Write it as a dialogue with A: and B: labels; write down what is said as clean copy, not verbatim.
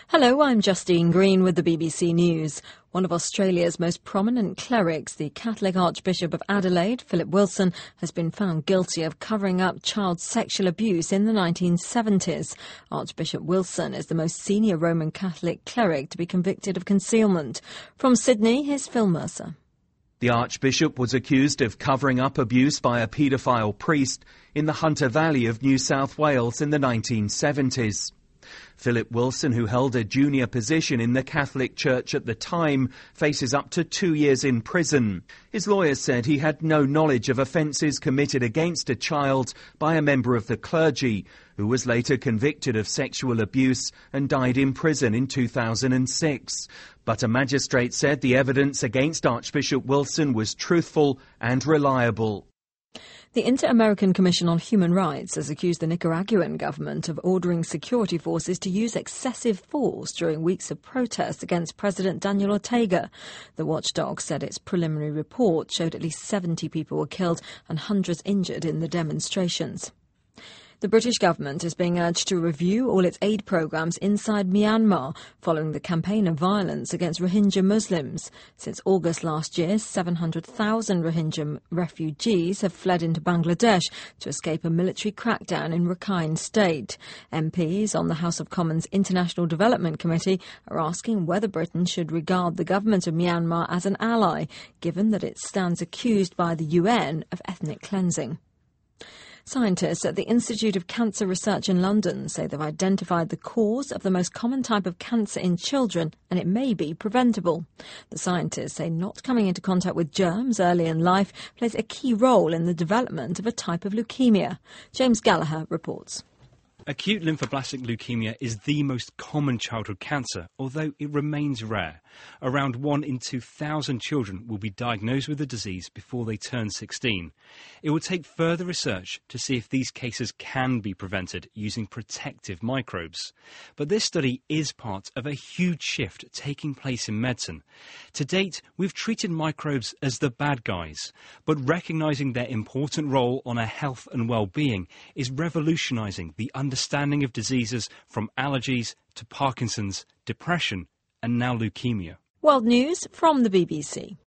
A: Hello, I'm Justine Green with the BBC News. One of Australia's most prominent clerics, the Catholic Archbishop of Adelaide, Philip Wilson, has been found guilty of covering up child sexual abuse in the 1970s. Archbishop Wilson is the most senior Roman Catholic cleric to be convicted of concealment. From Sydney, here's Phil Mercer.
B: The Archbishop was accused of covering up abuse by a paedophile priest in the Hunter Valley of New South Wales in the 1970s. Philip Wilson, who held a junior position in the Catholic Church at the time, faces up to 2 years in prison. His lawyers said he had no knowledge of offences committed against a child by a member of the clergy, who was later convicted of sexual abuse and died in prison in 2006. But a magistrate said the evidence against Archbishop Wilson was truthful and reliable.
A: The Inter-American Commission on Human Rights has accused the Nicaraguan government of ordering security forces to use excessive force during weeks of protests against President Daniel Ortega. The watchdog said its preliminary report showed at least 70 people were killed and hundreds injured in the demonstrations. The British government is being urged to review all its aid programmes inside Myanmar following the campaign of violence against Rohingya Muslims. Since August last year, 700,000 Rohingya refugees have fled into Bangladesh to escape a military crackdown in Rakhine State. MPs on the House of Commons International Development Committee are asking whether Britain should regard the government of Myanmar as an ally, given that it stands accused by the UN of ethnic cleansing. Scientists at the Institute of Cancer Research in London say they've identified the cause of the most common type of cancer in children, and it may be preventable. The scientists say not coming into contact with germs early in life plays a key role in the development of a type of leukemia. James Gallagher reports.
C: Acute lymphoblastic leukemia is the most common childhood cancer, although it remains rare. Around 1 in 2,000 children will be diagnosed with the disease before they turn 16. It will take further research to see if these cases can be prevented using protective microbes. But this study is part of a huge shift taking place in medicine. To date, we've treated microbes as the bad guys, but recognising their important role on our health and well-being is revolutionising the understanding of diseases from allergies to Parkinson's, depression and now leukemia.
A: World News from the BBC.